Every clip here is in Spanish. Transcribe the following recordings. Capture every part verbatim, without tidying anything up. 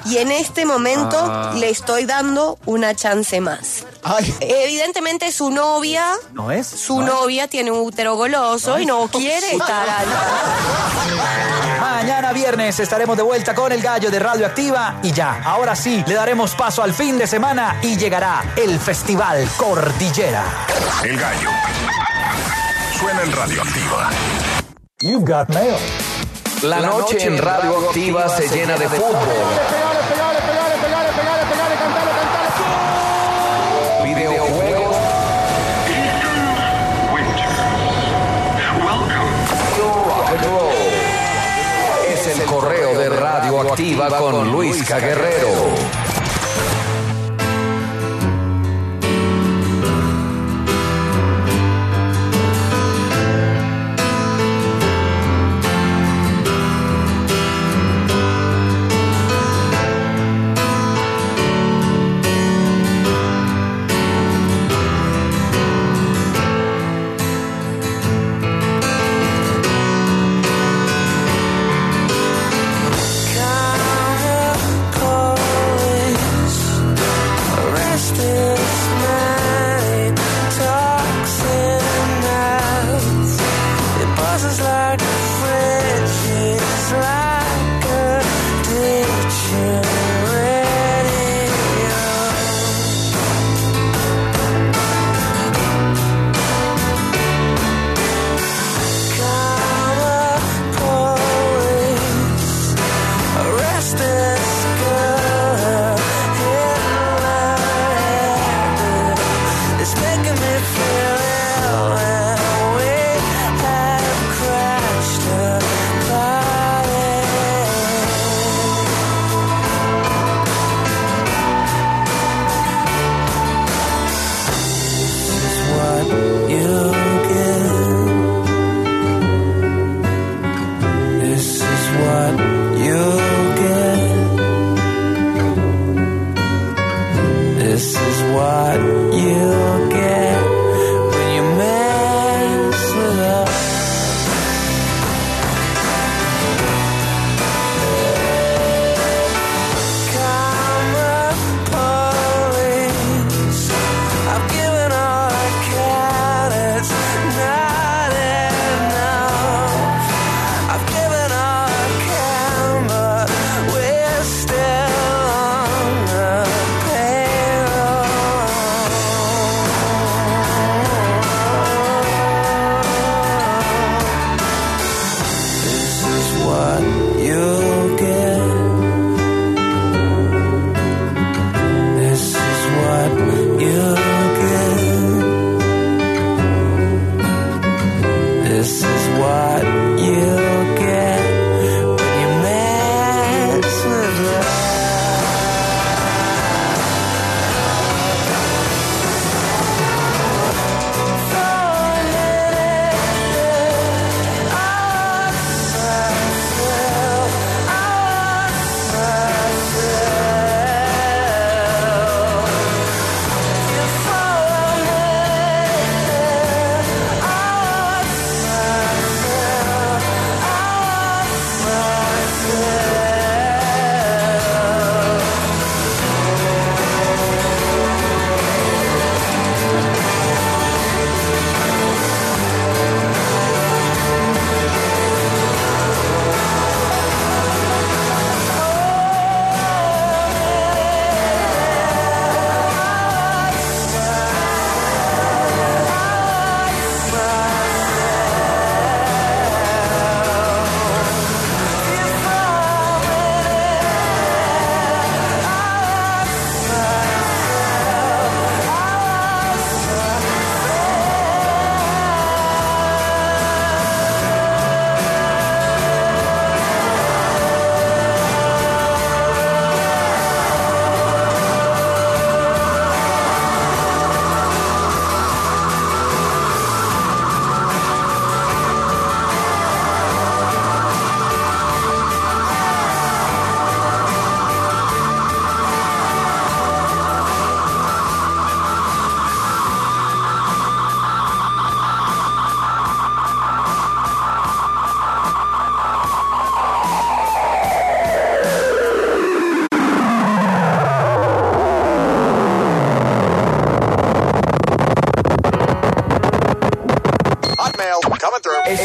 y en este momento Ah. le estoy dando una chance más. Ay. Evidentemente su novia, ¿No es? su ¿No es? novia tiene un útero goloso y no quiere estar al Mañana viernes estaremos de vuelta con el Gallo de Radioactiva y ya, ahora sí, le daremos paso al fin de semana y llegará el Festival Cordillera. El Gallo. Suena en Radioactiva. You've got mail. La noche en Radioactiva se llena de fútbol, videojuegos, rock and roll. Es el correo de Radioactiva con Luisca Guerrero. Cold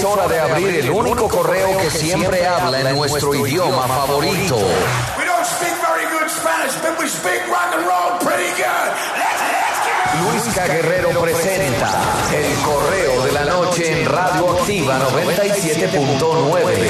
hora de abrir el único correo que siempre habla en nuestro idioma favorito. We don't speak very good Spanish, but we speak rock and roll pretty good. Let's, let's get Luisca Guerrero presenta El Correo de la Noche en Radio Activa noventa y siete punto nueve.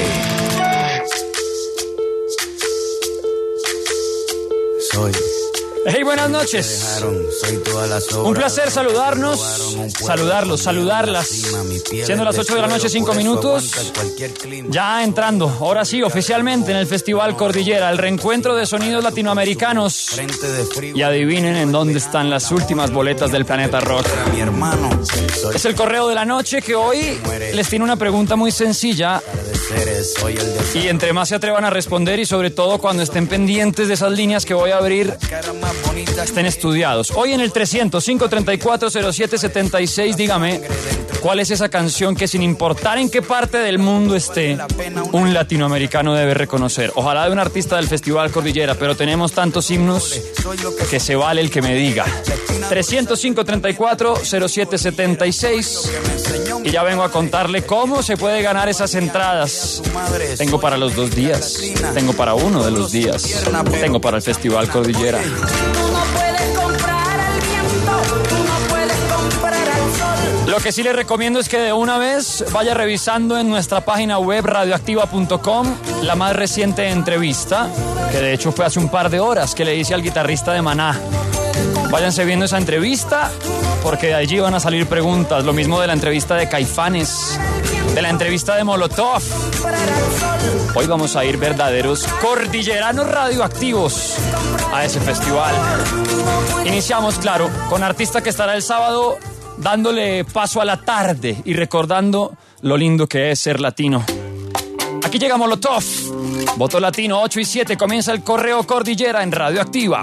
Soy. Hey, buenas noches. Un placer saludarnos, saludarlos, saludarlas. Siendo las ocho de la noche, cinco minutos. Ya entrando, ahora sí, oficialmente en el Festival Cordillera, el reencuentro de sonidos latinoamericanos. Y adivinen en dónde están las últimas boletas del Planeta Rock. Es el correo de la noche que hoy les tiene una pregunta muy sencilla. Y entre más se atrevan a responder y sobre todo cuando estén pendientes de esas líneas que voy a abrir, estén estudiados. Hoy en el trescientos, cinco treinta y cuatro, cero siete setenta y seis, dígame cuál es esa canción que sin importar en qué parte del mundo esté, un latinoamericano debe reconocer. Ojalá de un artista del Festival Cordillera, pero tenemos tantos himnos que se vale el que me diga. trescientos, cinco treinta y cuatro, cero siete setenta y seis. Y ya vengo a contarle cómo se puede ganar esas entradas. Tengo para los dos días. Tengo para uno de los días. Tengo para el Festival Cordillera. Tú no puedes comprar al viento, tú no puedes comprar al sol. Lo que sí les recomiendo es que de una vez vaya revisando en nuestra página web radioactiva punto com la más reciente entrevista, que de hecho fue hace un par de horas, que le hice al guitarrista de Maná. Váyanse viendo esa entrevista, porque de allí van a salir preguntas. Lo mismo de la entrevista de Caifanes, de la entrevista de Molotov. Hoy vamos a ir verdaderos cordilleranos radioactivos a ese festival. Iniciamos, claro, con artista que estará el sábado dándole paso a la tarde y recordando lo lindo que es ser latino. Aquí llega Molotov. Voto latino ocho y siete. Comienza el correo Cordillera en Radioactiva.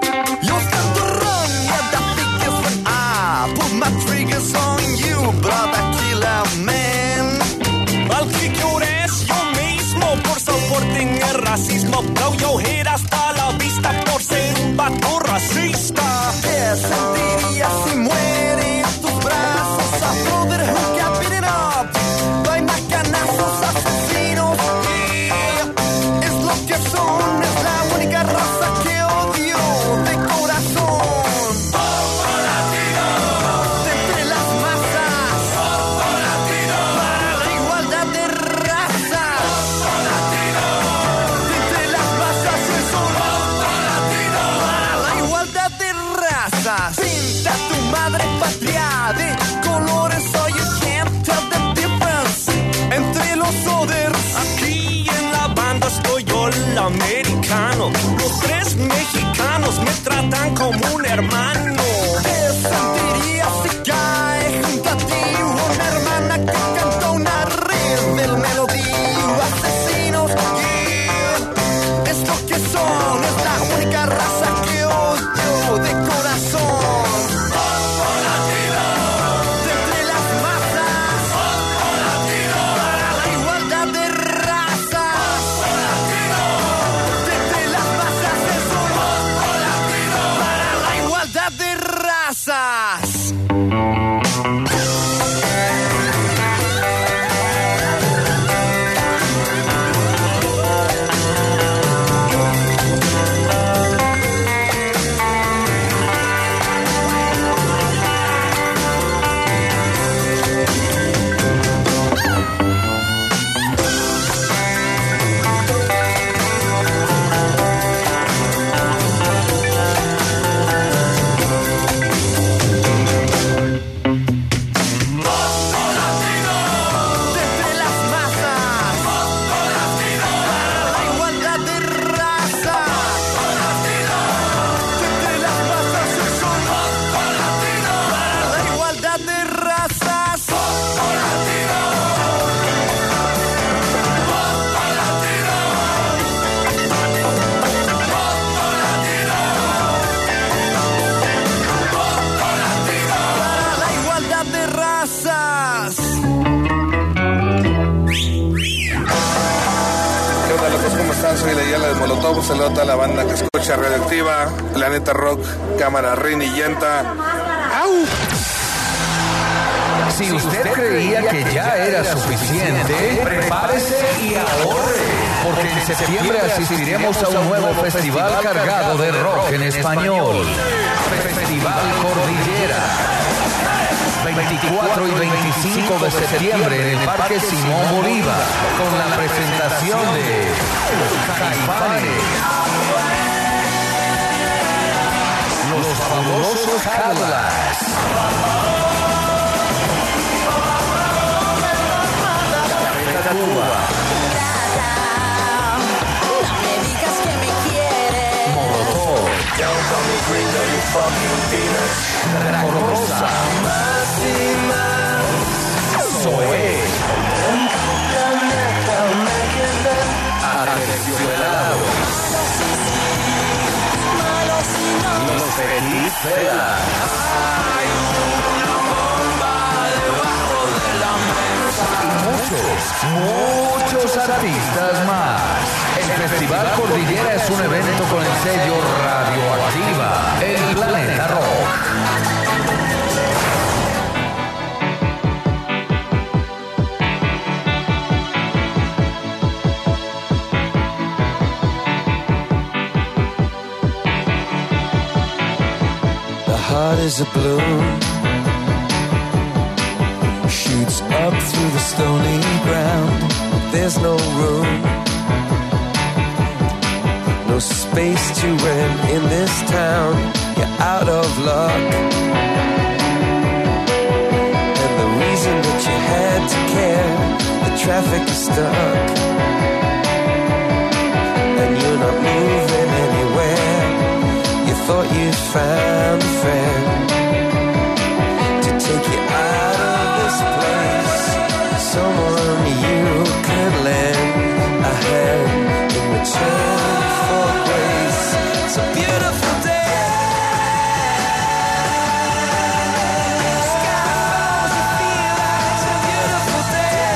Al que llores yo mismo por soporte el racismo. Blow your head hasta la vista por ser un vato racista. ¿Qué sentirías si muere en tus brazos? A brother who got beaten up by macanazos asesinos. Yeah. Es lo que son, es la única raza que odio de corazón. Pinta tu madre patria de colores, so you can't tell the difference entre los others. Aquí en la banda estoy yo el americano. Los tres mexicanos me tratan como un hermano. ¿Qué sentirías si cae junto a ti una hermana que canta una red del melodío? Asesinos, yeah. Es lo que son, es la única raza que odio de corazón. Soy la Yala de Molotov, saludo a toda la banda que escucha Radioactiva, Planeta Rock, Cámara, Rin y Llanta. ¡Au! Si usted creía que ya era suficiente, prepárese y ahorre, porque en septiembre asistiremos a un nuevo festival cargado de rock en español. Festival Cordillera. veinticuatro y veinticinco de septiembre en el Parque Simón Bolívar, con la presentación de Los Caifanes, Los Fabulosos Cadillacs, Cuba, No me digas que me quieres. Molotov, Draco Rosa, Zoé, Aterciopelado, Los Petit Felas, y muchos, muchos artistas más. El Festival Cordillera es un evento con el sello Radioactiva, el Planeta Rock. The heart is a balloon, shoots up through the stony ground. There's no room, no space to rent in this town. You're out of luck, and the reason that you had to care, the traffic is stuck, and you're not moving anywhere. You thought you found a friend to take you out of this place, someone you could lend a hand in return for grace. It's a beautiful day. Skies, you feel like it's a beautiful day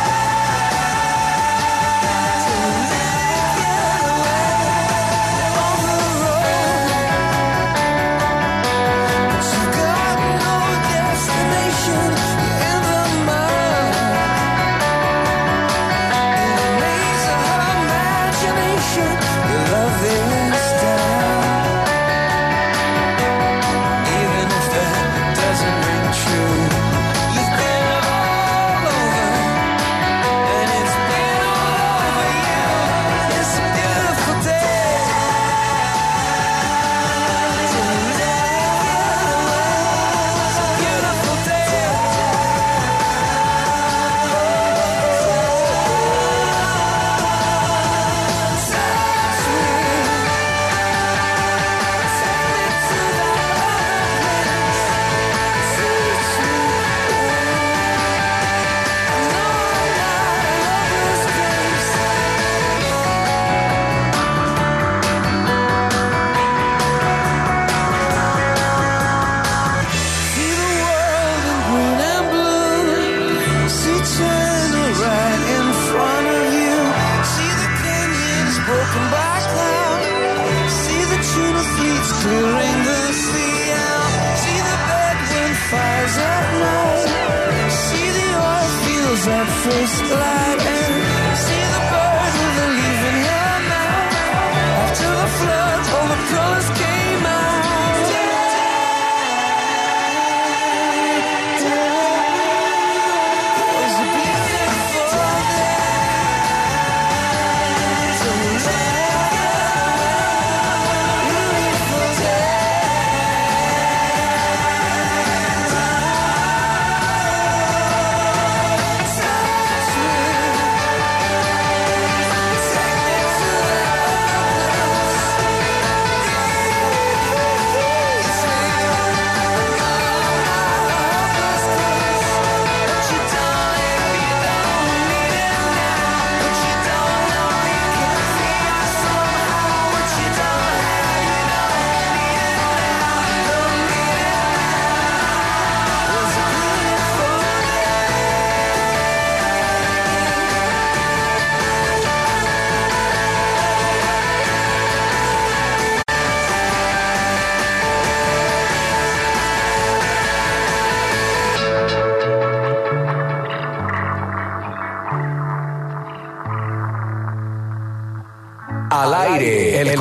to live your way on the road.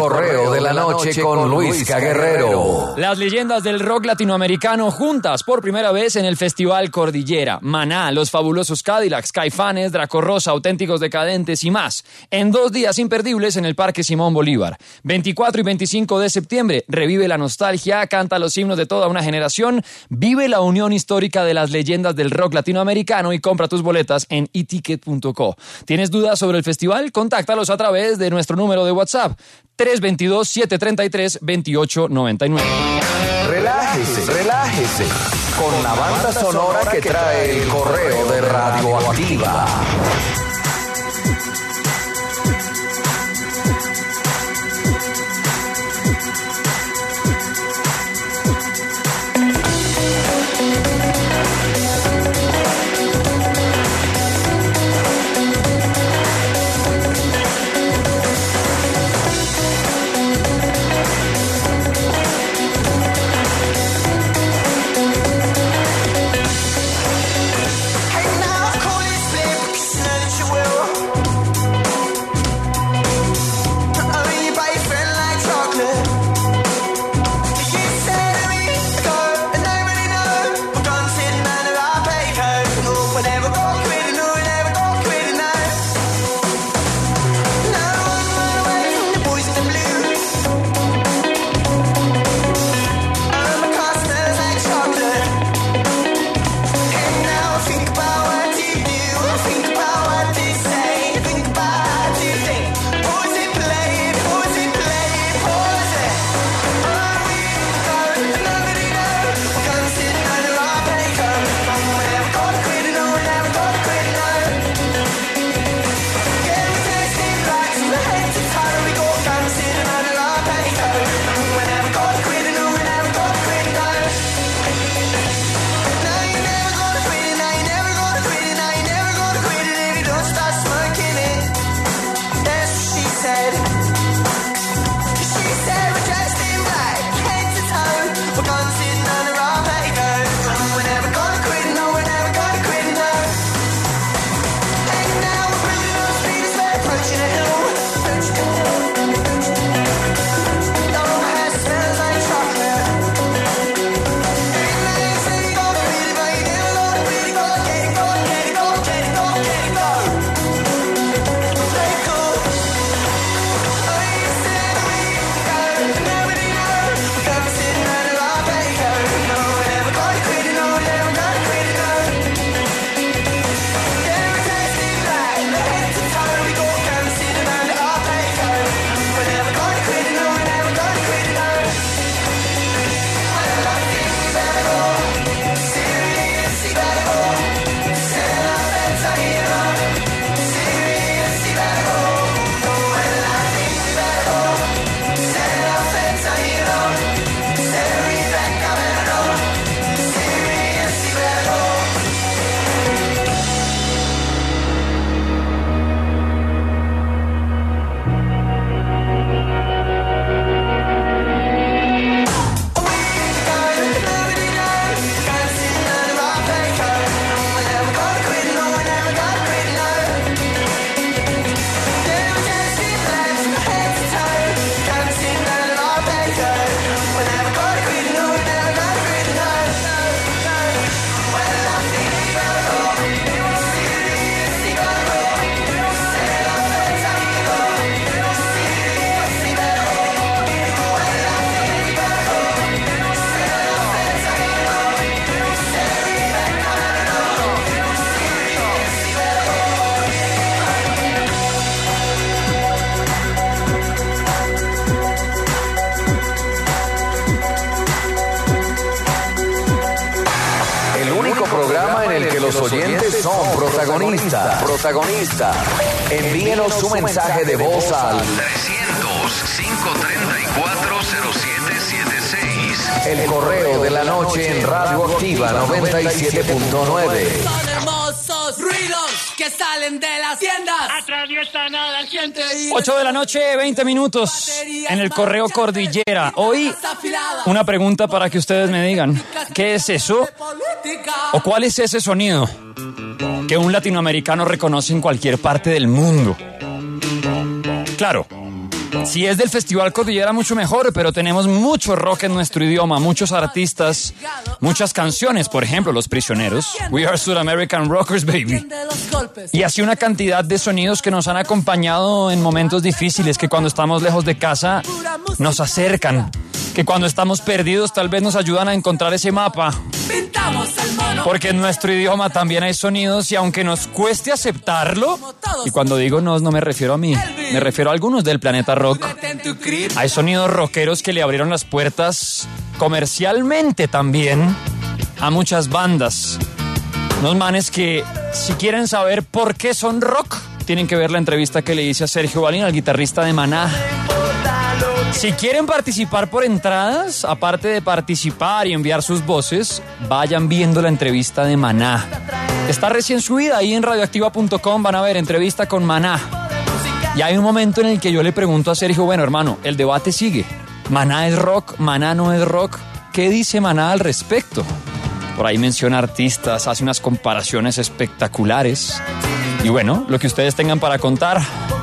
correo de la noche con Luisca Guerrero. Las leyendas del rock latinoamericano juntas por primera vez en el Festival Cordillera. Maná, Los Fabulosos Cadillacs, Caifanes, Draco Rosa, Auténticos Decadentes y más. En dos días imperdibles en el Parque Simón Bolívar. veinticuatro y veinticinco de septiembre, revive la nostalgia, canta los himnos de toda una generación, vive la unión histórica de las leyendas del rock latinoamericano y compra tus boletas en e ticket punto co. ¿Tienes dudas sobre el festival? Contáctalos a través de nuestro número de WhatsApp tres dos dos, siete tres tres, dos ocho nueve nueve. Relájese, relájese con la banda sonora que trae el correo de Radioactiva. Los oyentes son protagonistas. Protagonistas. Envíenos su mensaje de voz al trescientos, cinco treinta y cuatro, cero siete siete seis. El correo de la noche en Radioactiva noventa y siete punto nueve. Son hermosos ruidos que salen de las tiendas. Atraviesan a la gente. ocho de la noche, veinte minutos en el correo Cordillera. Hoy una pregunta para que ustedes me digan. ¿Qué es eso? ¿O cuál es ese sonido que un latinoamericano reconoce en cualquier parte del mundo? Claro, Si es del Festival Cordillera, mucho mejor, pero tenemos mucho rock en nuestro idioma, muchos artistas, muchas canciones, por ejemplo, Los Prisioneros, We Are South American Rockers, baby. Y así una cantidad de sonidos que nos han acompañado en momentos difíciles, que cuando estamos lejos de casa nos acercan, que cuando estamos perdidos tal vez nos ayudan a encontrar ese mapa. Porque en nuestro idioma también hay sonidos y aunque nos cueste aceptarlo, y cuando digo nos no me refiero a mí, me refiero a algunos del planeta rock, hay sonidos rockeros que le abrieron las puertas comercialmente también a muchas bandas. Unos manes que si quieren saber por qué son rock, tienen que ver la entrevista que le hice a Sergio Balín, al guitarrista de Maná. Si quieren participar por entradas, aparte de participar y enviar sus voces, vayan viendo la entrevista de Maná. Está recién subida ahí en radioactiva punto com, van a ver entrevista con Maná. Y hay un momento en el que yo le pregunto a Sergio, bueno hermano, el debate sigue. ¿Maná es rock? ¿Maná no es rock? ¿Qué dice Maná al respecto? Por ahí menciona artistas, hace unas comparaciones espectaculares. Y bueno, lo que ustedes tengan para contar.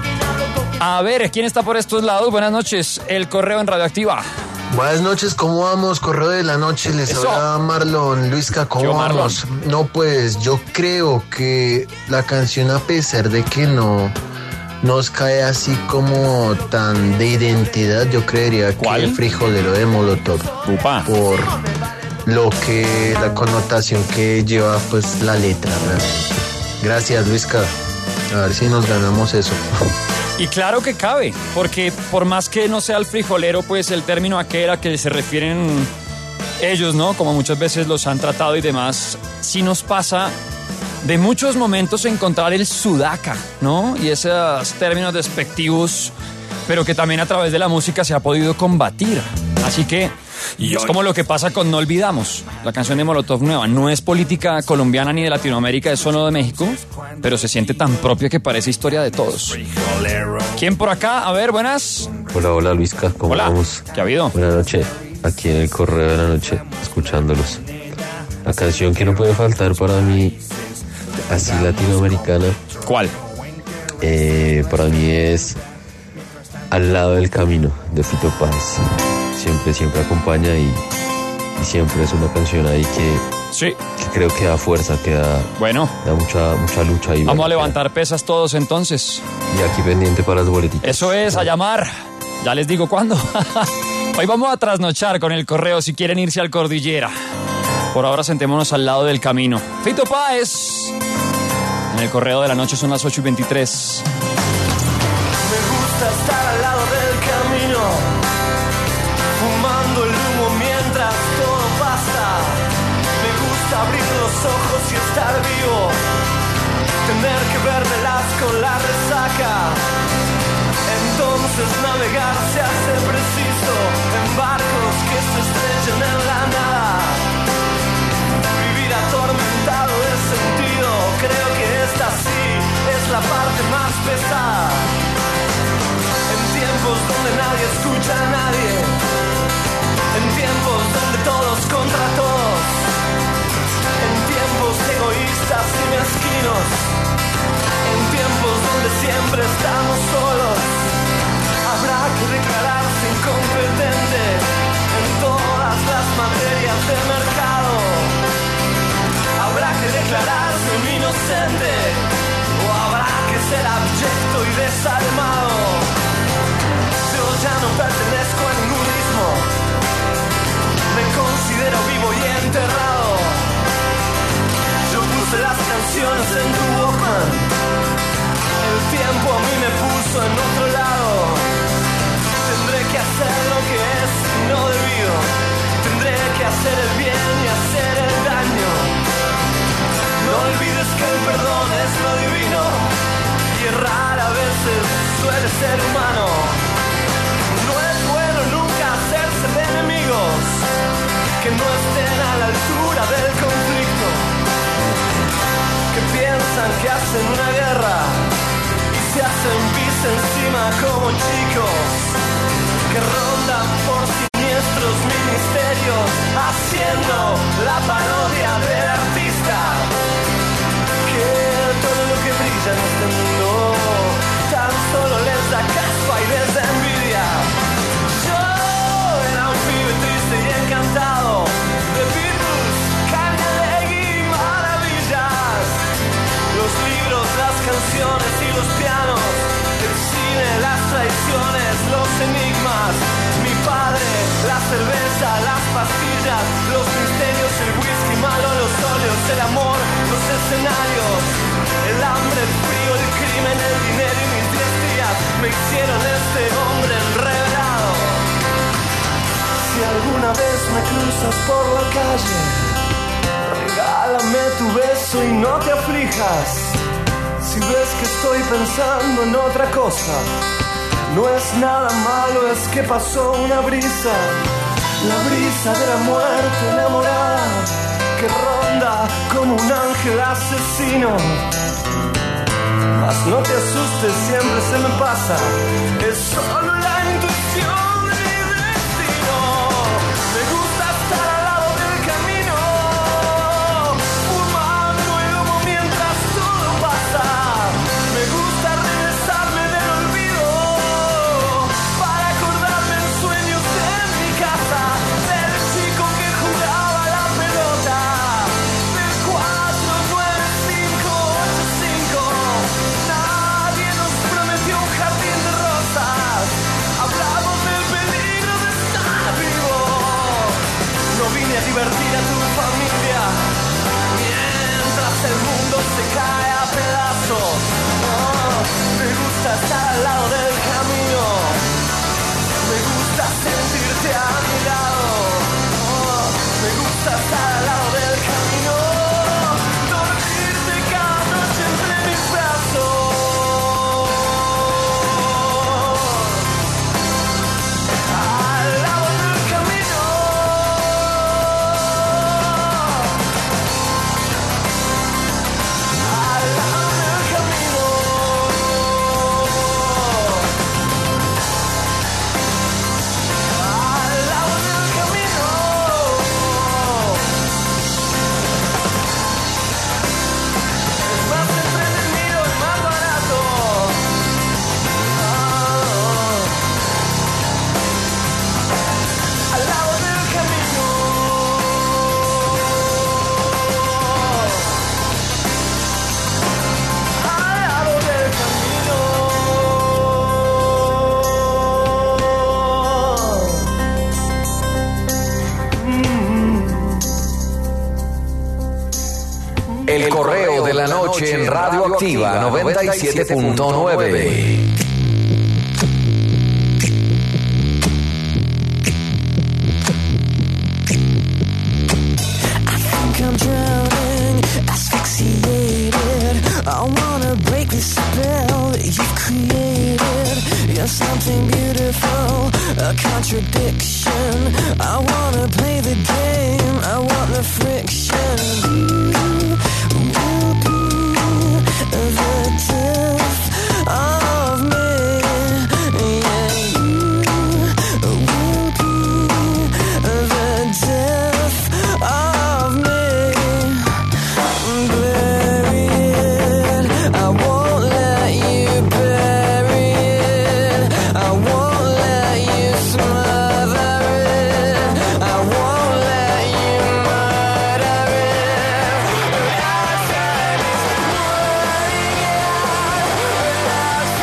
A ver, ¿quién está por estos lados? Buenas noches, el correo en Radioactiva. Buenas noches, ¿cómo vamos? Correo de la noche, les Eso. habla Marlon. Luisca, ¿cómo Yo, vamos? Marlon. No, pues yo creo que la canción, a pesar de que no nos cae así como tan de identidad, yo creería ¿Cuál? que el frijolero de Molotov. Upa. Por lo que, la connotación que lleva pues la letra, realmente. Gracias, Luisca. A ver si nos ganamos eso. Y claro que cabe, porque por más que no sea el frijolero, pues el término aquel a que se refieren ellos, ¿no? Como muchas veces los han tratado y demás, sí nos pasa de muchos momentos encontrar el sudaca, ¿no? Y esos términos despectivos, pero que también a través de la música se ha podido combatir. Así que es como lo que pasa con No Olvidamos, la canción de Molotov nueva. No es política colombiana ni de Latinoamérica, es solo de México, pero se siente tan propia que parece historia de todos. ¿Quién por acá? A ver, buenas. Hola, hola Luisca, ¿cómo Hola. vamos? ¿Qué ha habido? Buenas noches, aquí en el correo de la noche, escuchándolos. La canción que no puede faltar para mí, así latinoamericana. ¿Cuál? Eh, para mí es Al lado del camino, de Fito Páez. Siempre, siempre acompaña y, y siempre es una canción ahí que, sí. que creo que da fuerza, que da, bueno. da mucha, mucha lucha. Y Vamos bueno, a levantar pesas todos entonces. Y aquí pendiente para las boletitas. Eso es, a llamar. Ya les digo cuándo. Hoy vamos a trasnochar con el correo si quieren irse al Cordillera. Por ahora sentémonos al lado del camino. Fito Páez. En el correo de la noche son las ocho y veintitrés. Me gusta estar al lado del camino, fumando el humo mientras todo pasa. Me gusta abrir los ojos y estar vivo, tener que vermelas con la resaca. Entonces navegar se hace preciso en barcos que se estrellen en la nada. Vivir atormentado de sentido, creo que esta sí es la parte más pesada. En tiempos donde nadie escucha a nadie, en tiempos donde todos contra todos, en tiempos egoístas y mezquinos, en tiempos donde siempre estamos solos, habrá que declararse incompetente en todas las materias del mercado. Habrá que declararse un inocente, o habrá que ser abyecto y desalmado. Yo ya no pertenezco a ningún ismo, me considero vivo y enterrado. Yo puse las canciones en tu Walkman, el tiempo a mí me puso en otro lado. Tendré que hacer lo que es no debido, tendré que hacer el bien y hacer el daño. No olvides que el perdón es lo divino y errar a veces suele ser humano. No es bueno nunca hacerse de enemigos que no estén a la altura del conflicto, que piensan que hacen una guerra y se hacen pis encima como chicos, que rondan por siniestros ministerios haciendo la parodia del artista. Que todo lo que brilla en este mundo tan solo les da caspa y les da envidia. me cruzas por la calle, regálame tu beso y no te aflijas. Si ves que estoy pensando en otra cosa, no es nada malo, es que pasó una brisa, la brisa de la muerte enamorada, que ronda como un ángel asesino. Mas no te asustes, siempre se me pasa, es solo la intuición de mi destino. Me gusta estar al lado del camino, fumando el humo mientras todo pasa. Me gusta regresarme del olvido para acordarme en sueños en mi casa, del chico que jugaba la pelota, del cuatro nueve cinco ocho cinco. Nadie nos prometió un jardín de rosas, hablamos del peligro de estar vivo. No vine a divertir a tu familia mientras el mundo se cae a pedazos. Oh, me gusta estar al lado del camino, me gusta sentirte a mi lado. Oh, me gusta estar al lado del camino, dormirte cada noche entre mis brazos. Al lado del camino, al lado del camino, al lado del camino. Es más entretenido y más barato. Ah, al lado del camino. Al lado del camino. El correo de la noche en Radioactiva noventa y siete punto nueve. think I'm drowning, asphyxiated. I wanna break the spell that you've created. You're something beautiful, a contradiction. I wanna play the game, I want the friction. You will be the death of me. Yeah, you will be the death of me. Bury it, I won't let you bury it. I won't let you smother it. I won't let you murder it. Outside is pouring out. Outside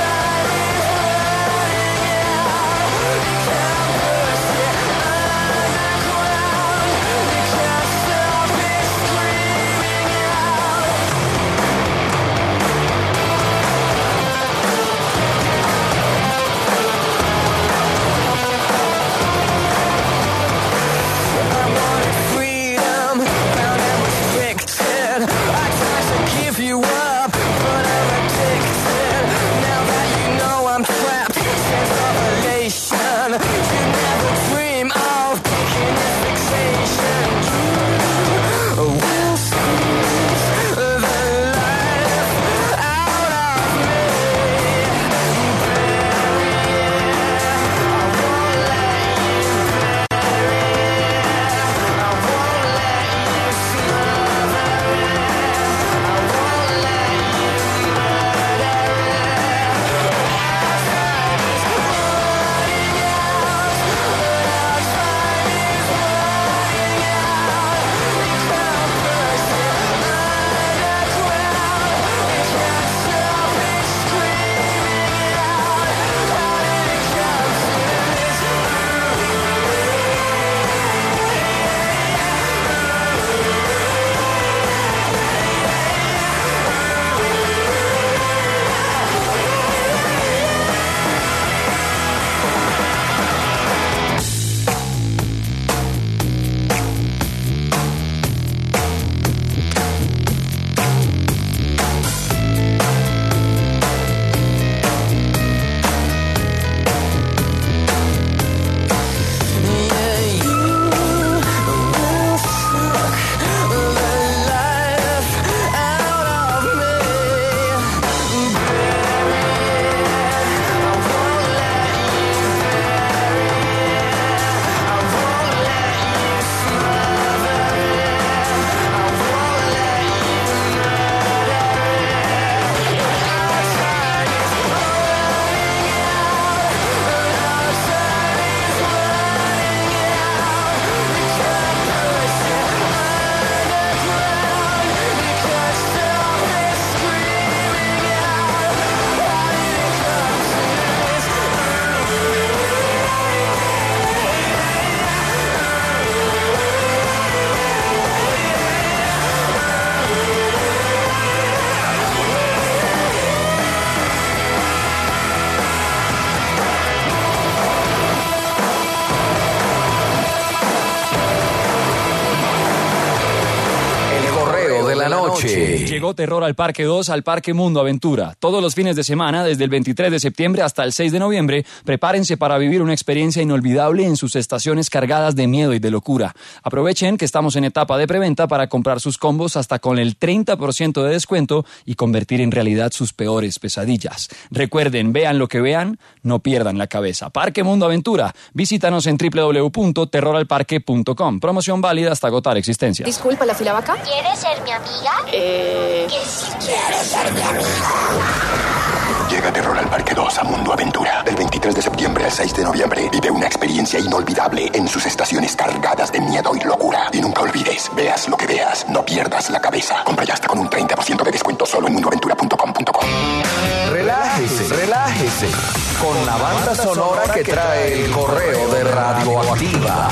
noche. Llegó Terror al Parque dos al Parque Mundo Aventura. Todos los fines de semana, desde el veintitrés de septiembre hasta el seis de noviembre, prepárense para vivir una experiencia inolvidable en sus estaciones cargadas de miedo y de locura. Aprovechen que estamos en etapa de preventa para comprar sus combos hasta con el treinta por ciento de descuento y convertir en realidad sus peores pesadillas. Recuerden, vean lo que vean, no pierdan la cabeza. Parque Mundo Aventura. Visítanos en doble u doble u doble u punto terror al parque punto com. Promoción válida hasta agotar existencia. Disculpa, ¿la fila va acá? ¿Quieres ser mi amiga? Eh... Que si quieres ser mi amiga. Llega Terror al Parque dos a Mundo Aventura. Del veintitrés de septiembre al seis de noviembre. Vive una experiencia inolvidable en sus estaciones cargadas de miedo y locura. Y nunca olvides, veas lo que veas, no pierdas la cabeza. Compra ya hasta con un treinta por ciento de descuento solo en mundo aventura punto com punto com. Relájese, relájese. Con la banda sonora que trae el correo de Radioactiva.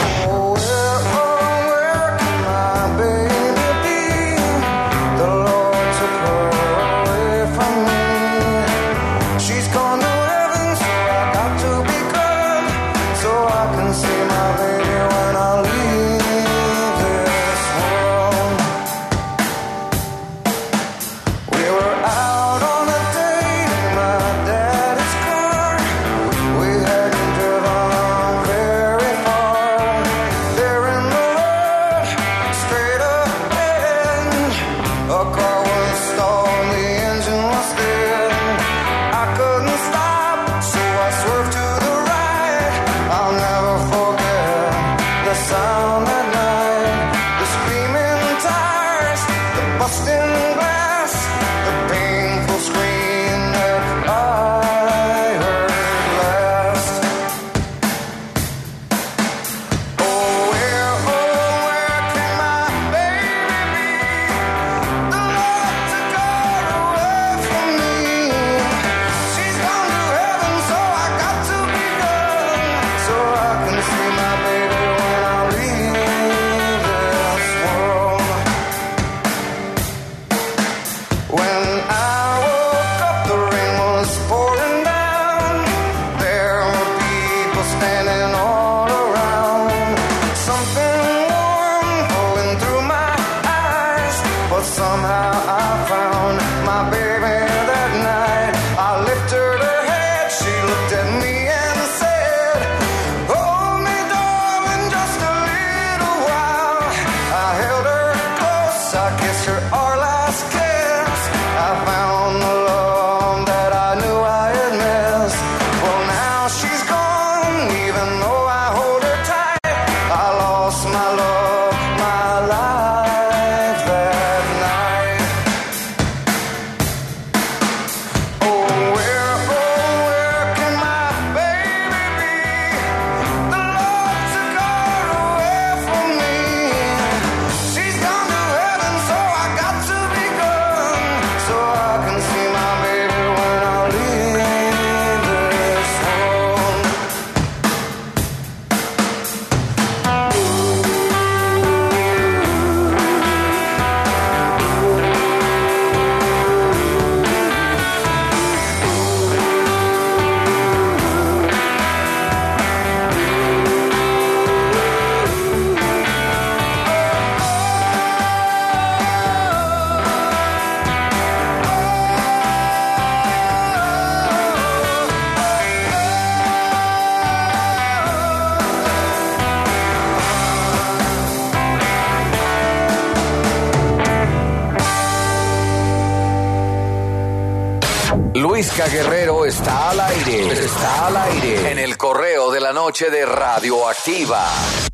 Luisca Guerrero está al aire, está al aire en el correo de la noche de Radioactiva.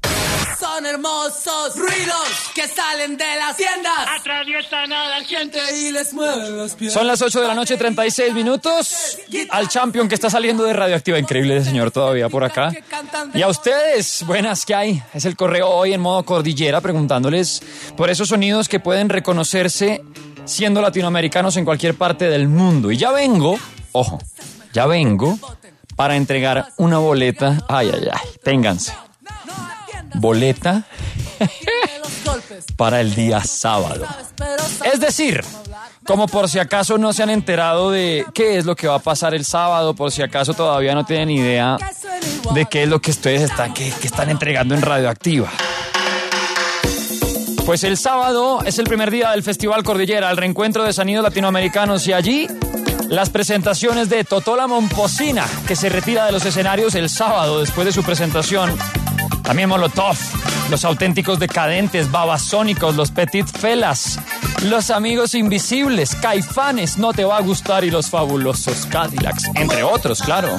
Son hermosos ruidos que salen de las tiendas, atraviesan a la gente y les mueven los pies. Son las ocho de la noche, treinta y seis minutos. Al champion que está saliendo de Radioactiva, increíble ese señor todavía por acá. Y a ustedes, buenas, ¿qué hay? Es el correo hoy en modo cordillera, preguntándoles por esos sonidos que pueden reconocerse siendo latinoamericanos en cualquier parte del mundo. Y ya vengo, ojo, ya vengo para entregar una boleta. Ay, ay, ay, ténganse. Boleta para el día sábado. Es decir, como por si acaso no se han enterado de qué es lo que va a pasar el sábado, por si acaso todavía no tienen idea de qué es lo que ustedes están, que, que están entregando en Radioactiva. Pues el sábado es el primer día del Festival Cordillera, el reencuentro de sonidos latinoamericanos, y allí las presentaciones de Totó la Momposina, que se retira de los escenarios el sábado después de su presentación. También Molotov, Los Auténticos Decadentes, Babasónicos, Los Petit Felas, Los Amigos Invisibles, Caifanes, No Te Va a Gustar y Los Fabulosos Cadillacs, entre otros, claro.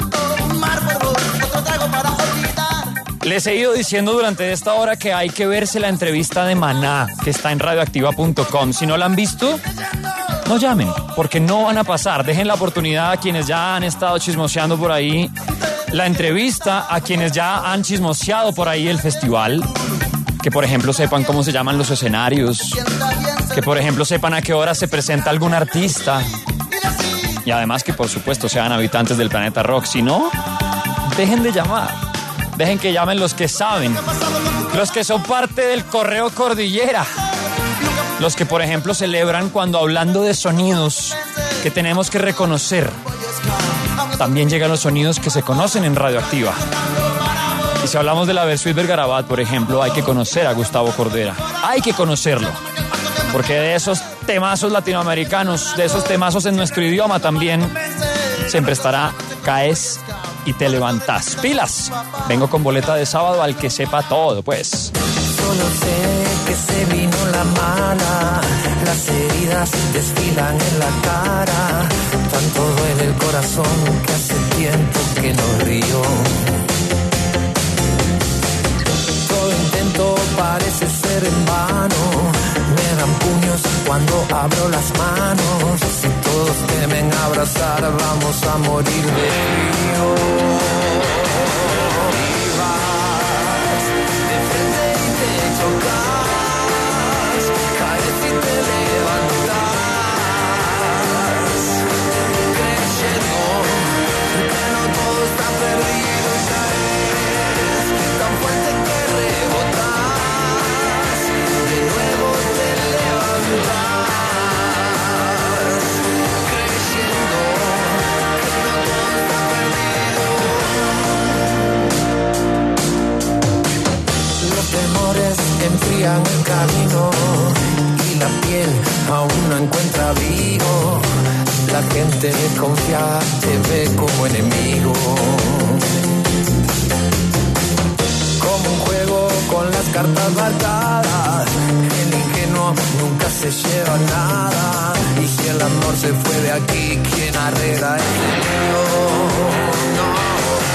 Les he ido diciendo durante esta hora que hay que verse la entrevista de Maná, que está en radioactiva punto com. Si no la han visto, no llamen, porque no van a pasar. Dejen la oportunidad a quienes ya han estado chismoseando por ahí la entrevista, a quienes ya han chismoseado por ahí el festival. Que, por ejemplo, sepan cómo se llaman los escenarios. Que, por ejemplo, sepan a qué hora se presenta algún artista. Y además que, por supuesto, sean habitantes del planeta rock. Si no, dejen de llamar. Dejen que llamen los que saben, los que son parte del correo Cordillera, los que, por ejemplo, celebran cuando, hablando de sonidos que tenemos que reconocer, también llegan los sonidos que se conocen en Radioactiva. Y si hablamos de la Versuit Vergarabat, por ejemplo, hay que conocer a Gustavo Cordera, hay que conocerlo, porque de esos temazos latinoamericanos, de esos temazos en nuestro idioma también, siempre estará Caes y Te Levantás. ¡Pilas! Vengo con boleta de sábado al que sepa todo, pues. Solo sé que se vino la mala, las heridas desfilan en la cara, tanto duele el corazón que hace tiempo que no río. Todo intento parece ser en vano, me dan puños cuando abro las manos, si todos temen abrazar vamos a morir de frío. Enfrían el camino y la piel aún no encuentra abrigo. La gente desconfiada te ve como enemigo. Como un juego con las cartas marcadas, el ingenuo nunca se lleva nada. Y si el amor se fue de aquí, ¿quién arregla el lío? No.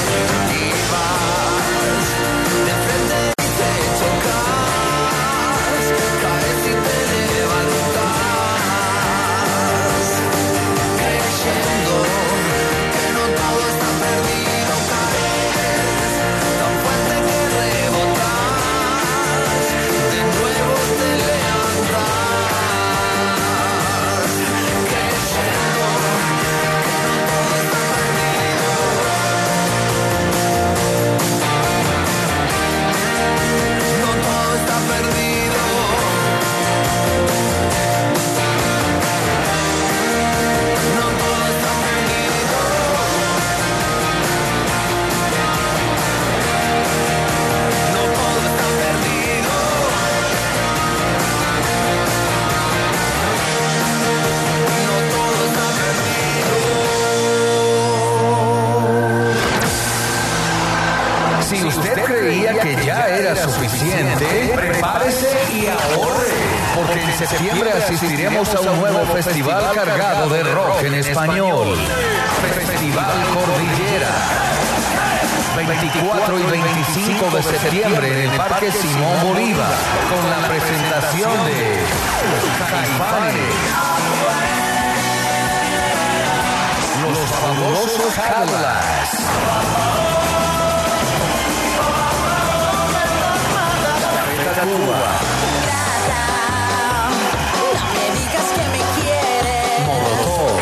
Suficiente, prepárese y ahorre, porque en septiembre asistiremos a un nuevo festival cargado de rock en español. Festival Cordillera. veinticuatro y veinticinco de septiembre en el Parque Simón Bolívar, con la presentación de Caifanes, Los Fabulosos Cadillacs, Cuba, no me digas que me quieres. Molotov,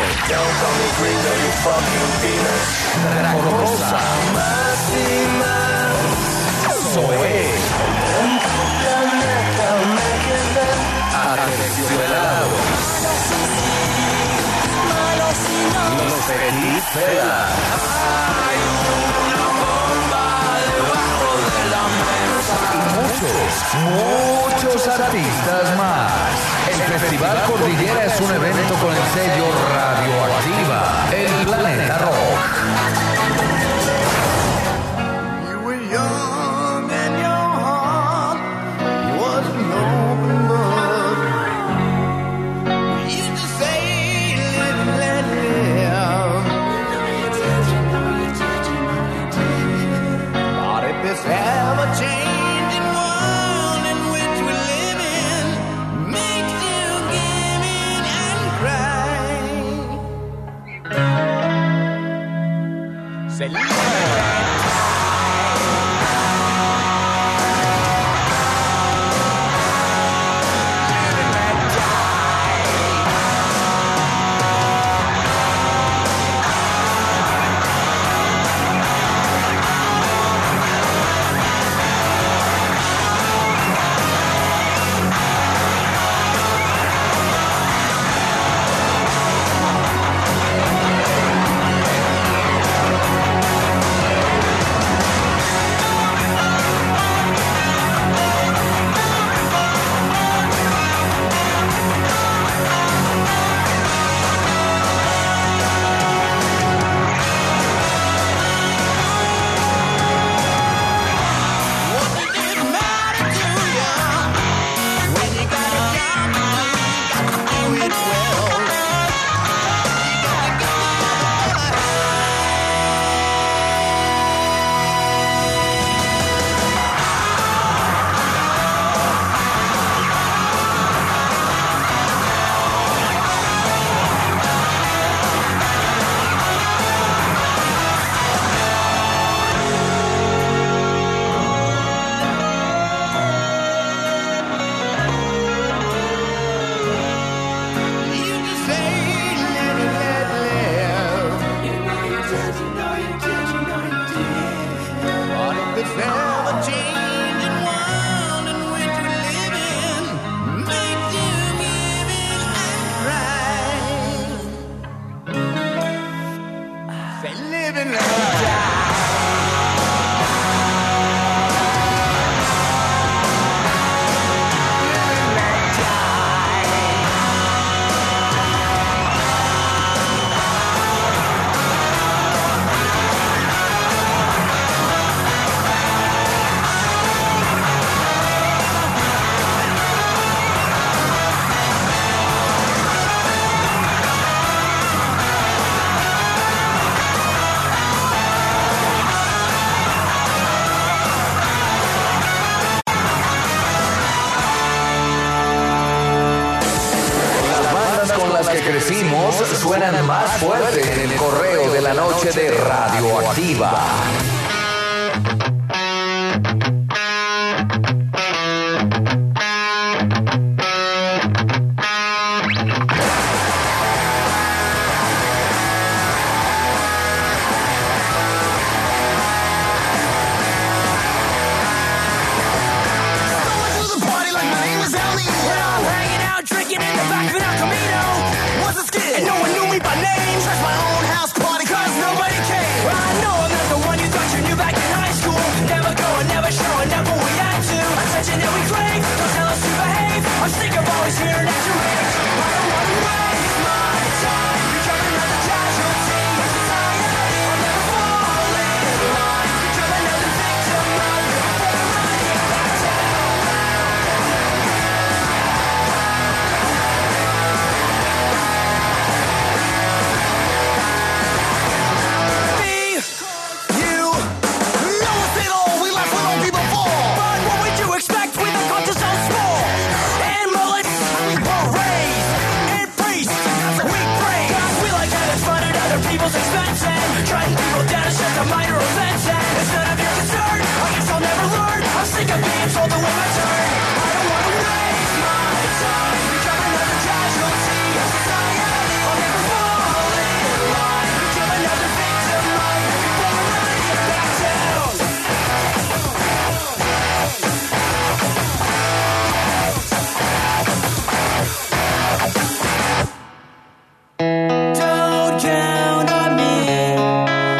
Dracorosa, Zoé, Aterciopelado, Los Petit Felas, y muchos, muchos artistas más. El Festival Cordillera es un evento con el sello Radioactiva, el Planeta Rock. You were young and your heart was an open book. You used to say, live and let live. But if this ever-changing world in which we live in makes you give in and cry, say, live and let die. Que crecimos suenan más fuerte en el correo de la noche de Radioactiva.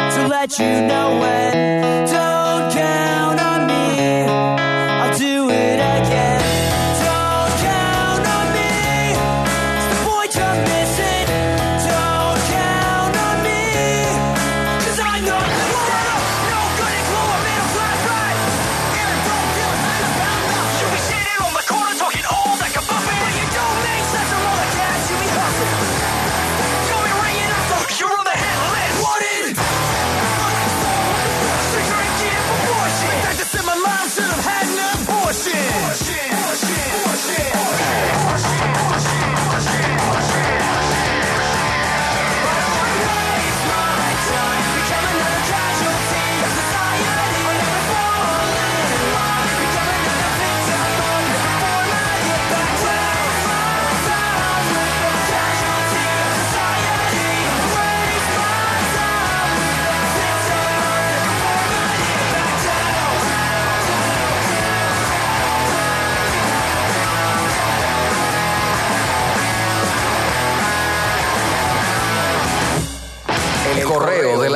You know when, don't count on me, I'll do it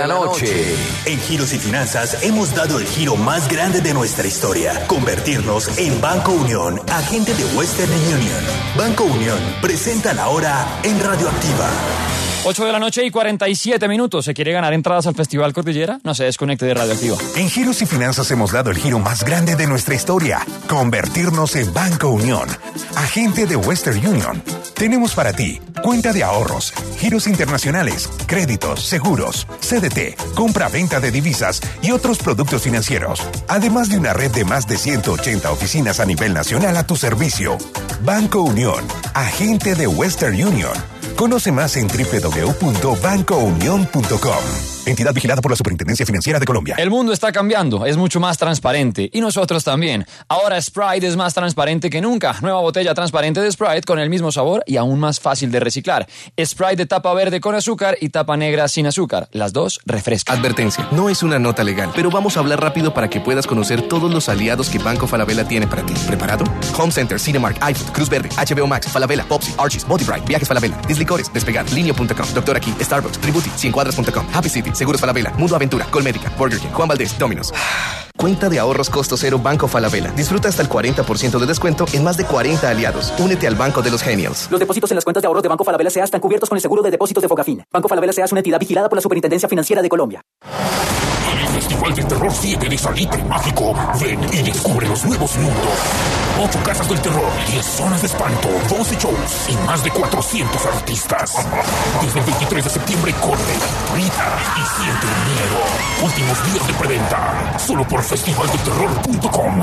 noche. En Giros y Finanzas hemos dado el giro más grande de nuestra historia. Convertirnos en Banco Unión, agente de Western Union. Banco Unión presenta la hora en Radioactiva. ocho de la noche y cuarenta y siete minutos. ¿Se quiere ganar entradas al Festival Cordillera? No se desconecte de Radioactiva. En Giros y Finanzas hemos dado el giro más grande de nuestra historia. Convertirnos en Banco Unión, agente de Western Union. Tenemos para ti cuenta de ahorros, giros internacionales, créditos, seguros, C D T, compra-venta de divisas y otros productos financieros. Además de una red de más de ciento ochenta oficinas a nivel nacional a tu servicio. Banco Unión, agente de Western Union. Conoce más en doble u doble u doble u punto banco unión punto com. Entidad vigilada por la Superintendencia Financiera de Colombia. El mundo está cambiando, es mucho más transparente. Y nosotros también. Ahora Sprite es más transparente que nunca. Nueva botella transparente de Sprite con el mismo sabor y aún más fácil de reciclar. Sprite de tapa verde con azúcar y tapa negra sin azúcar. Las dos refrescan. Advertencia, no es una nota legal, pero vamos a hablar rápido para que puedas conocer todos los aliados que Banco Falabella tiene para ti. ¿Preparado? Home Center, Cinemark, iFood, Cruz Verde, H B O Max, Falabella, Popsi, Archie's, Multibright, Viajes Falabella, Dislicores, Despegar, Linio punto com, Doctor Aquí, Starbucks, Tributi, cien cuadras punto com, Happy City, Seguros Falabella, Mundo Aventura, Colmédica, Burger King, Juan Valdez, Domino's. Cuenta de ahorros costo cero Banco Falabella. Disfruta hasta el cuarenta por ciento de descuento en más de cuarenta aliados. Únete al Banco de los Genials. Los depósitos en las cuentas de ahorros de Banco Falabella S A están cubiertos con el seguro de depósitos de Fogafín. Banco Falabella S A es una entidad vigilada por la Superintendencia Financiera de Colombia. El Festival del Terror siete de Salitre Mágico. Ven y descubre los nuevos mundos. Ocho casas del terror, diez zonas de espanto, doce shows y más de cuatrocientos artistas. Desde el veintitrés de septiembre corre, grita y siente el miedo. Últimos días de preventa. Solo por festival de terror punto com.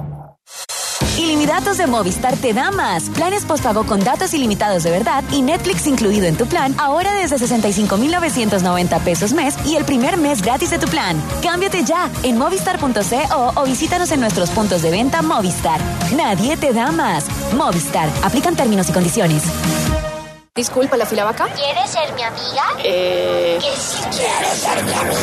Ilimitados de Movistar te da más. Planes postpago con datos ilimitados de verdad y Netflix incluido en tu plan, ahora desde sesenta y cinco mil novecientos noventa pesos mes y el primer mes gratis de tu plan. Cámbiate ya en movistar punto co o visítanos en nuestros puntos de venta Movistar. Nadie te da más. Movistar. Aplican términos y condiciones. Disculpa, ¿la fila va acá? ¿Quieres ser mi amiga? Eh... Que si quieres ser mi amiga.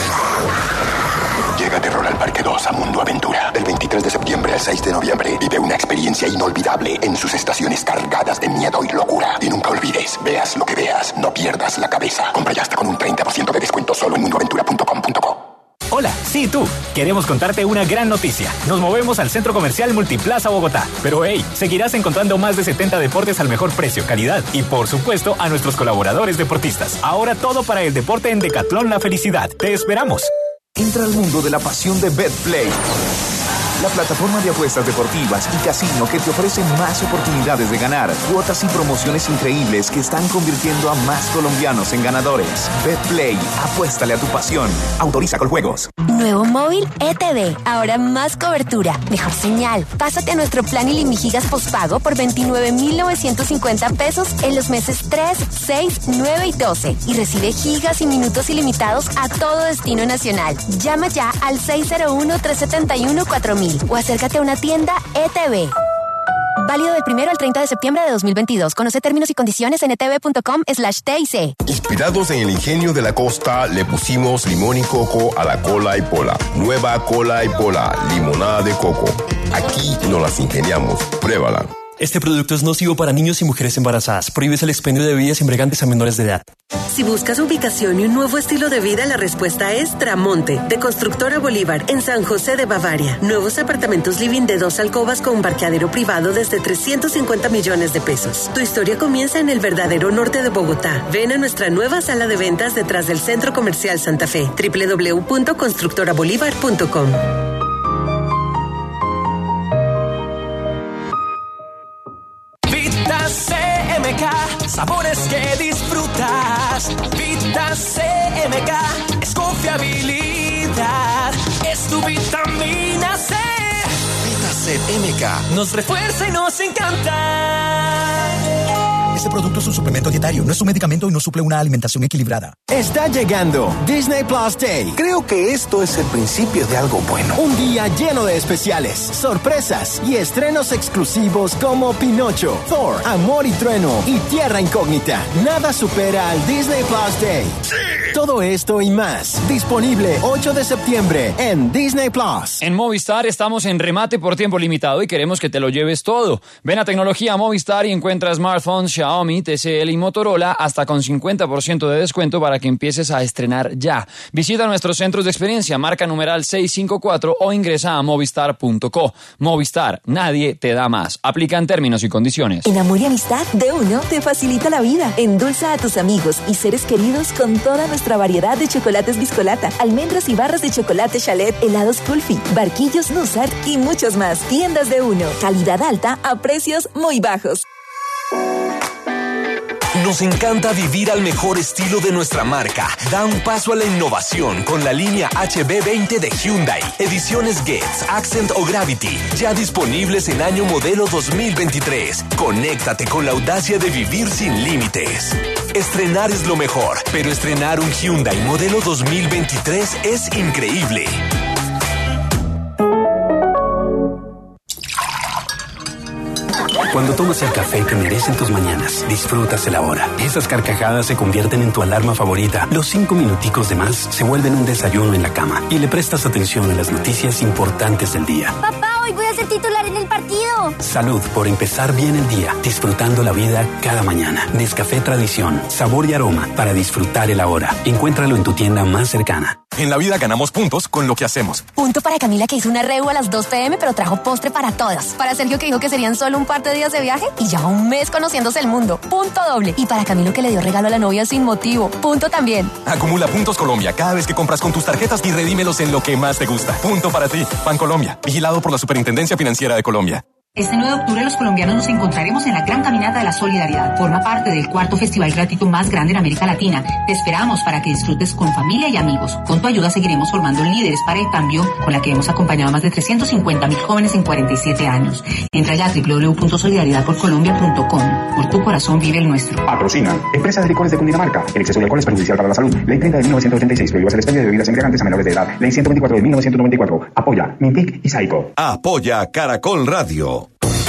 Llega Terror al Parque dos a Mundo Aventura. Del veintitrés de septiembre al seis de noviembre. Vive una experiencia inolvidable en sus estaciones cargadas de miedo y locura. Y nunca olvides, veas lo que veas, no pierdas la cabeza. Compra ya hasta con un treinta por ciento de descuento solo en mundo aventura punto com punto co. Hola, sí, tú. Queremos contarte una gran noticia. Nos movemos al Centro Comercial Multiplaza Bogotá. Pero hey, seguirás encontrando más de setenta deportes al mejor precio, calidad y, por supuesto, a nuestros colaboradores deportistas. Ahora todo para el deporte en Decathlon La Felicidad. ¡Te esperamos! Entra al mundo de la pasión de BetPlay, la plataforma de apuestas deportivas y casino que te ofrece más oportunidades de ganar, cuotas y promociones increíbles que están convirtiendo a más colombianos en ganadores. BetPlay, apuéstale a tu pasión. Autoriza con juegos. Nuevo móvil E T V, ahora más cobertura, mejor señal. Pásate a nuestro plan Ilimigigas postpago por veintinueve mil novecientos cincuenta pesos en los meses tres, seis, nueve y doce y recibe gigas y minutos ilimitados a todo destino nacional. Llama ya al seis cero uno, tres siete uno, cuatro mil o acércate a una tienda E T V. Válido del primero al treinta de septiembre de dos mil veintidós. Conoce términos y condiciones en etv punto com slash T I C. Inspirados en el ingenio de la costa, le pusimos limón y coco a la cola y pola. Nueva cola y pola, limonada de coco. Aquí nos las ingeniamos. Pruébala. Este producto es nocivo para niños y mujeres embarazadas. Prohíbes el expendio de bebidas embriagantes a menores de edad. Si buscas ubicación y un nuevo estilo de vida, la respuesta es Tramonte, de Constructora Bolívar, en San José de Bavaria. Nuevos apartamentos living de dos alcobas con un parqueadero privado desde trescientos cincuenta millones de pesos. Tu historia comienza en el verdadero norte de Bogotá. Ven a nuestra nueva sala de ventas detrás del Centro Comercial Santa Fe. doble u doble u doble u punto constructora bolívar punto com. Vita C M K, sabores que disfrutas. Vita C M K es confiabilidad, es tu vitamina C. Vita C M K Nos refuerza y nos encanta. Este producto es un suplemento dietario, no es un medicamento y no suple una alimentación equilibrada. Está llegando Disney Plus Day. Creo que esto es el principio de algo bueno. Un día lleno de especiales, sorpresas y estrenos exclusivos como Pinocho, Thor, Amor y Trueno y Tierra Incógnita. Nada supera al Disney Plus Day. ¡Sí! Todo esto y más, disponible ocho de septiembre en Disney Plus. En Movistar estamos en remate por tiempo limitado y queremos que te lo lleves todo. Ven a Tecnología Movistar y encuentra smartphones Xiaomi, T C L y Motorola hasta con cincuenta por ciento de descuento para que empieces a estrenar ya. Visita nuestros centros de experiencia, marca numeral seiscientos cincuenta y cuatro o ingresa a movistar punto co. Movistar, nadie te da más. Aplican términos y condiciones. En Amor y Amistad, de uno te facilita la vida. Endulza a tus amigos y seres queridos con toda nuestra variedad de chocolates Biscolata, almendras y barras de chocolate Chalet, helados Kulfi, barquillos Nussart y muchos más. Tiendas de uno. Calidad alta a precios muy bajos. Nos encanta vivir al mejor estilo de nuestra marca. Da un paso a la innovación con la línea H B veinte de Hyundai. Ediciones Getz, Accent o Gravity. Ya disponibles en año modelo dos mil veintitrés. Conéctate con la audacia de vivir sin límites. Estrenar es lo mejor, pero estrenar un Hyundai modelo dos mil veintitrés es increíble. Cuando tomas el café que merecen tus mañanas, disfrutas el ahora. Esas carcajadas se convierten en tu alarma favorita. Los cinco minuticos de más se vuelven un desayuno en la cama. Y le prestas atención a las noticias importantes del día. Papá, hoy voy a ser titular en el partido. Salud por empezar bien el día, disfrutando la vida cada mañana. Nescafé Tradición, sabor y aroma para disfrutar el ahora. Encuéntralo en tu tienda más cercana. En la vida ganamos puntos con lo que hacemos. Punto para Camila, que hizo una reu a las dos pe eme, pero trajo postre para todas. Para Sergio, que dijo que serían solo un par de días de viaje y ya un mes conociéndose el mundo. Punto doble. Y para Camilo, que le dio regalo a la novia sin motivo. Punto también. Acumula puntos Colombia cada vez que compras con tus tarjetas y redímelos en lo que más te gusta. Punto para ti. Bancolombia. Vigilado por la Superintendencia Financiera de Colombia. Este nueve de octubre los colombianos nos encontraremos en la Gran Caminata de la Solidaridad. Forma parte del cuarto festival gratuito más grande en América Latina. Te esperamos para que disfrutes con familia y amigos. Con tu ayuda seguiremos formando líderes para el cambio, con la que hemos acompañado a más de trescientos cincuenta mil jóvenes en cuarenta y siete años. Entra ya a doble u doble u doble u punto solidaridad por colombia punto com. Por tu corazón vive el nuestro. Patrocinan Empresa de Licores de Cundinamarca. El exceso de alcohol es perjudicial para la salud. Ley treinta de mil novecientos ochenta y seis. Prohíbe el expendio de bebidas embriagantes a menores de edad. Ley ciento veinticuatro de mil novecientos noventa y cuatro. Apoya Mintic y Saico. Apoya Caracol Radio.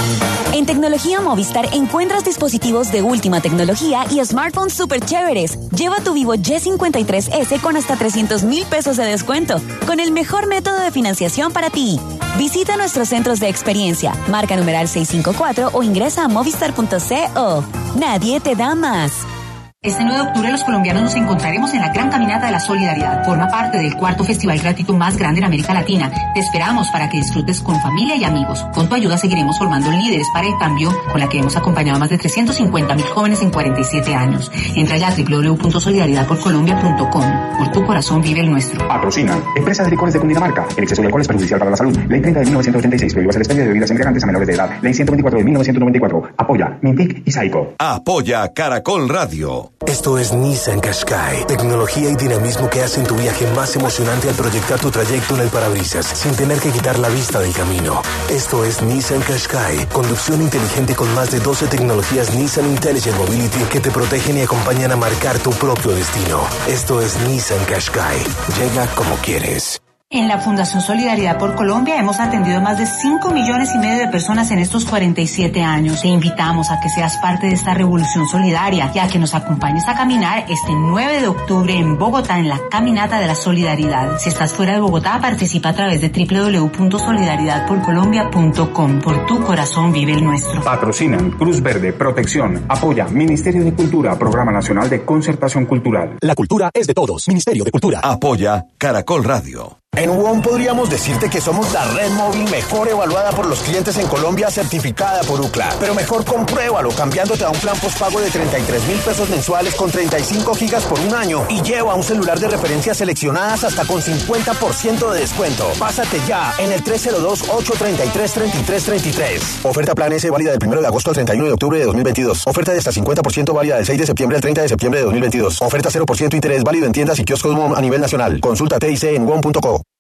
En Tecnología Movistar encuentras dispositivos de última tecnología y smartphones súper chéveres. Lleva tu Vivo Y cincuenta y tres ese con hasta trescientos mil pesos de descuento, con el mejor método de financiación para ti. Visita nuestros centros de experiencia, marca numeral seiscientos cincuenta y cuatro o ingresa a movistar punto co. Nadie te da más. Este nueve de octubre los colombianos nos encontraremos en la Gran Caminata de la Solidaridad. Forma parte del cuarto festival gratuito más grande en América Latina. Te esperamos para que disfrutes con familia y amigos. Con tu ayuda seguiremos formando líderes para el cambio, con la que hemos acompañado a más de trescientos cincuenta mil jóvenes en cuarenta y siete años. Entra ya a doble u doble u doble u punto solidaridad por colombia punto com. Por tu corazón vive el nuestro. Patrocinan Empresa de Licores de Cundinamarca. El exceso de alcohol es perjudicial para la salud. Ley treinta de mil novecientos ochenta y seis. Prohíbe el expendio de bebidas embriagantes a menores de edad. Ley ciento veinticuatro de mil novecientos noventa y cuatro. Apoya Mintic y Saico. Apoya Caracol Radio. Esto es Nissan Qashqai. Tecnología y dinamismo que hacen tu viaje más emocionante al proyectar tu trayecto en el parabrisas sin tener que quitar la vista del camino. Esto es Nissan Qashqai. Conducción inteligente con más de doce tecnologías Nissan Intelligent Mobility que te protegen y acompañan a marcar tu propio destino. Esto es Nissan Qashqai. Llega como quieres. En la Fundación Solidaridad por Colombia hemos atendido a más de cinco millones y medio de personas en estos cuarenta y siete años. Te invitamos a que seas parte de esta revolución solidaria y a que nos acompañes a caminar este nueve de octubre en Bogotá en la Caminata de la Solidaridad. Si estás fuera de Bogotá, participa a través de doble u doble u doble u punto solidaridad por colombia punto com. Por tu corazón vive el nuestro. Patrocinan Cruz Verde, Protección, Apoya Ministerio de Cultura, Programa Nacional de Concertación Cultural. La cultura es de todos. Ministerio de Cultura. Apoya Caracol Radio. En W O M podríamos decirte que somos la red móvil mejor evaluada por los clientes en Colombia, certificada por Ookla. Pero mejor compruébalo cambiándote a un plan postpago de treinta y tres mil pesos mensuales con treinta y cinco gigas por un año y lleva un celular de referencias seleccionadas hasta con cincuenta por ciento de descuento. Pásate ya en el tres cero dos, ocho tres tres, tres tres tres tres. Oferta plan S válida del primero de agosto al treinta y uno de octubre de dos mil veintidós. Oferta de hasta cincuenta por ciento válida del seis de septiembre al treinta de septiembre de dos mil veintidós. Oferta cero por ciento interés válido en tiendas y kioscos W O M a nivel nacional. Consulta T I C en W O M punto co.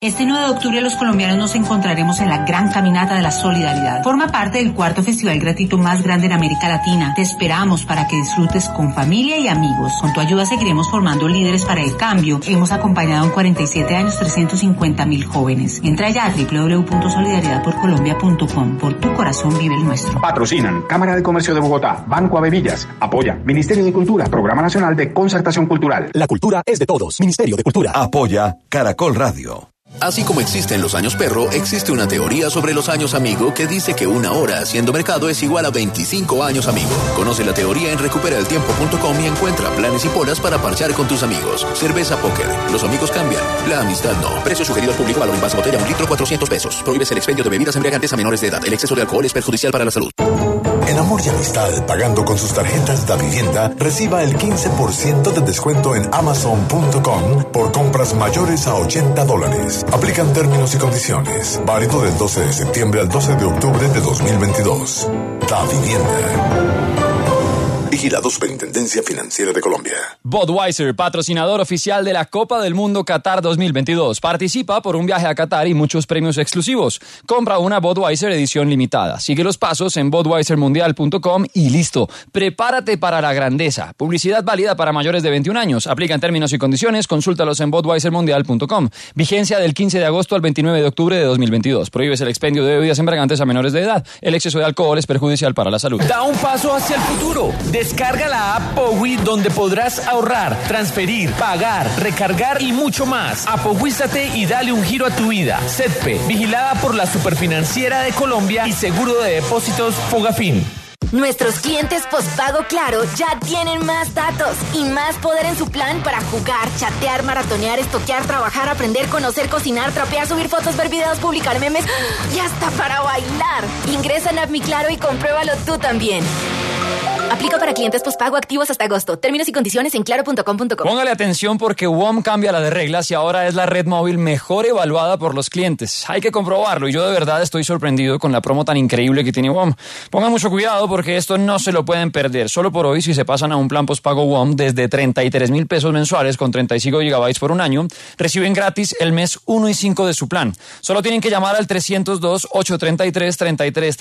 Este nueve de octubre los colombianos nos encontraremos en la Gran Caminata de la Solidaridad. Forma parte del cuarto festival gratuito más grande en América Latina. Te esperamos para que disfrutes con familia y amigos. Con tu ayuda seguiremos formando líderes para el cambio. Hemos acompañado en cuarenta y siete años trescientos cincuenta mil jóvenes. Entra ya a doble u doble u doble u punto solidaridad por colombia punto com. Por tu corazón vive el nuestro. Patrocinan Cámara de Comercio de Bogotá, Banco Avevillas. Apoya Ministerio de Cultura, Programa Nacional de Concertación Cultural. La cultura es de todos. Ministerio de Cultura. Apoya Caracol Radio. Así como existen los años perro, existe una teoría sobre los años amigo que dice que una hora haciendo mercado es igual a veinticinco años amigo. Conoce la teoría en recupera el tiempo punto com y encuentra planes y polas para parchar con tus amigos. Cerveza Póker. Los amigos cambian. La amistad no. Precio sugerido al público. Valor en base botella un litro cuatrocientos pesos. Prohíbes el expendio de bebidas embriagantes a menores de edad. El exceso de alcohol es perjudicial para la salud. En Amor y Amistad, pagando con sus tarjetas Da Vivienda, reciba el quince por ciento de descuento en amazon punto com por compras mayores a ochenta dólares. Aplican términos y condiciones. Válido del doce de septiembre al doce de octubre de dos mil veintidós. Da Vivienda. Vigilado Superintendencia Financiera de Colombia. Budweiser, patrocinador oficial de la Copa del Mundo Qatar dos mil veintidós. Participa por un viaje a Qatar y muchos premios exclusivos. Compra una Budweiser edición limitada. Sigue los pasos en budweiser mundial punto com y listo. Prepárate para la grandeza. Publicidad válida para mayores de veintiún años. Aplican términos y condiciones. Consúltalos en budweiser mundial punto com. Vigencia del quince de agosto al veintinueve de octubre de dos mil veintidós. Prohíbes el expendio de bebidas embriagantes a menores de edad. El exceso de alcohol es perjudicial para la salud. Da un paso hacia el futuro. Descarga la app Powi, donde podrás ahorrar, transferir, pagar, recargar y mucho más. Apoguízate y dale un giro a tu vida. SEDPE, vigilada por la Superfinanciera de Colombia y Seguro de Depósitos Fogafín. Nuestros clientes postpago Claro ya tienen más datos y más poder en su plan para jugar, chatear, maratonear, estoquear, trabajar, aprender, conocer, cocinar, trapear, subir fotos, ver videos, publicar memes y hasta para bailar. Ingresa en App Mi Claro y compruébalo tú también. Aplica para clientes postpago activos hasta agosto. Términos y condiciones en claro punto com punto co. Póngale atención porque W O M cambia la de reglas y ahora es la red móvil mejor evaluada por los clientes. Hay que comprobarlo y yo de verdad estoy sorprendido con la promo tan increíble que tiene W O M. Pongan mucho cuidado porque esto no se lo pueden perder. Solo por hoy, si se pasan a un plan postpago W O M desde treinta y tres mil pesos mensuales con treinta y cinco gigabytes por un año, reciben gratis el mes uno y cinco de su plan. Solo tienen que llamar al trescientos dos, ochocientos treinta y tres, treinta y tres